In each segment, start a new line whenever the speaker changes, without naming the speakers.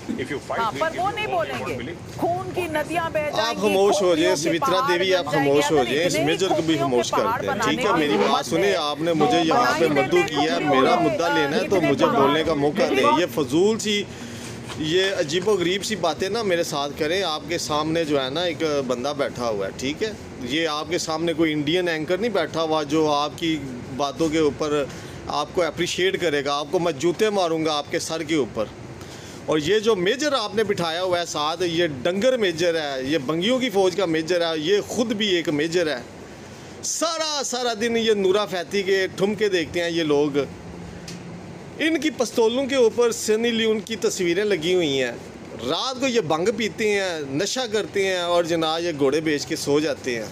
If you fight,
हाँ,
we'll
पर
give
वो
you
नहीं
all you want,
बोलेंगे।
Billy.
खून की नदियां बह जाएंगी,
आप खामोश हो जाए, सुमित्रा देवी आप खामोश हो जाए, इस
इतने
मेजर को भी खामोश करते हैं, ठीक है। मेरी बात सुने, आपने मुझे यहाँ पे मद्दू किया है, मेरा मुद्दा लेना है तो मुझे बोलने का मौका दें। ये फजूल सी, ये अजीबो गरीब सी बातें ना मेरे साथ करें। आपके सामने जो है ना एक बंदा बैठा हुआ है, ठीक है। ये आपके सामने कोई इंडियन एंकर नहीं बैठा हुआ जो आपकी बातों के ऊपर आपको अप्रिशिएट करेगा। आपको मैं जूते मारूंगा आपके सर के ऊपर। और ये जो मेजर आपने बिठाया हुआ है साथ, ये डंगर मेजर है, ये बंगियों की फ़ौज का मेजर है, ये ख़ुद भी एक मेजर है। सारा दिन ये नूरा फैती के ठुमके देखते हैं ये लोग। इनकी पिस्तौलों के ऊपर सनी लियोन की तस्वीरें लगी हुई हैं। रात को ये भंग पीते हैं, नशा करते हैं और जनाब ये घोड़े बेच के सो जाते हैं।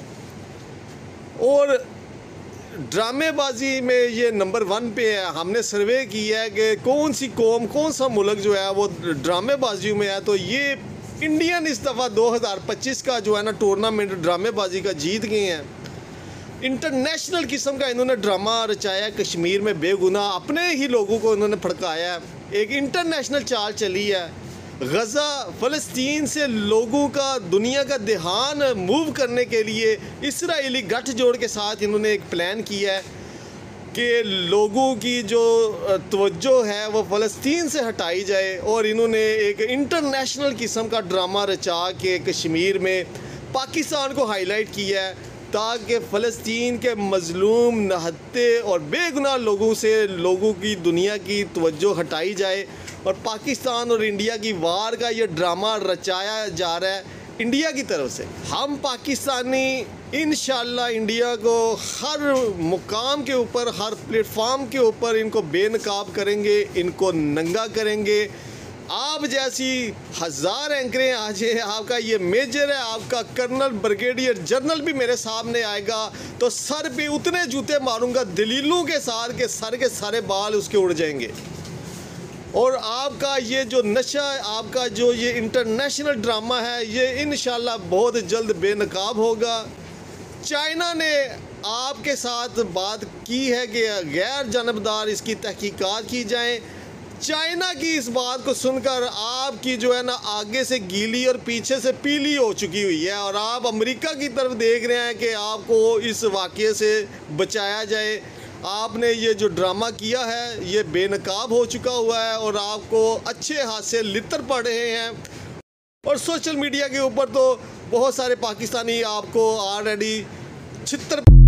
और ड्रामेबाजी में ये नंबर 1 पे है। हमने सर्वे किया है कि कौन सी कौम, कौन सा मुल्क जो है वो ड्रामेबाजी में है, तो ये इंडियन इस दफ़ा 2025 का जो है ना टूर्नामेंट ड्रामेबाजी का जीत गए हैं। इंटरनेशनल किस्म का इन्होंने ड्रामा रचाया। कश्मीर में बेगुनाह अपने ही लोगों को इन्होंने भड़काया। एक इंटरनेशनल चाल चली है। गज़ा फ़लस्तीन से लोगों का, दुनिया का ध्यान मूव करने के लिए इसराइली गठजोड़ के साथ इन्होंने एक प्लान किया है कि लोगों की जो तवज्जो है वो फ़लस्तीन से हटाई जाए। और इन्होंने एक इंटरनेशनल किस्म का ड्रामा रचा के कश्मीर में पाकिस्तान को हाईलाइट किया है ताकि फ़लस्तीन के मज़लूम, नहत्ते और बेगुनाह लोगों से लोगों की, दुनिया की तवज्जो हटाई जाए। और पाकिस्तान और इंडिया की वार का ये ड्रामा रचाया जा रहा है इंडिया की तरफ से। हम पाकिस्तानी इंशाल्लाह इंडिया को हर मुकाम के ऊपर, हर प्लेटफॉर्म के ऊपर इनको बेनकाब करेंगे, इनको नंगा करेंगे। आप जैसी 1000 एंकरें आ जाए, आपका ये मेजर है, आपका कर्नल, ब्रिगेडियर, जनरल भी मेरे सामने आएगा तो सर पे उतने जूते मारूंगा दलीलों के साथ के सर के सारे बाल उसके उड़ जाएंगे। और आपका ये जो नशा, आपका जो ये इंटरनेशनल ड्रामा है, ये इंशाल्लाह बहुत जल्द बेनकाब होगा। चाइना ने आपके साथ बात की है कि गैर जानबदार इसकी तहकीकात की जाए। चाइना की इस बात को सुनकर आपकी जो है ना आगे से गीली और पीछे से पीली हो चुकी हुई है और आप अमेरिका की तरफ देख रहे हैं कि आपको इस वाक़े से बचाया जाए। आपने ये जो ड्रामा किया है ये बेनकाब हो चुका हुआ है और आपको अच्छे हाथ से लितर पड़ रहे हैं। और सोशल मीडिया के ऊपर तो बहुत सारे पाकिस्तानी आपको ऑलरेडी छितर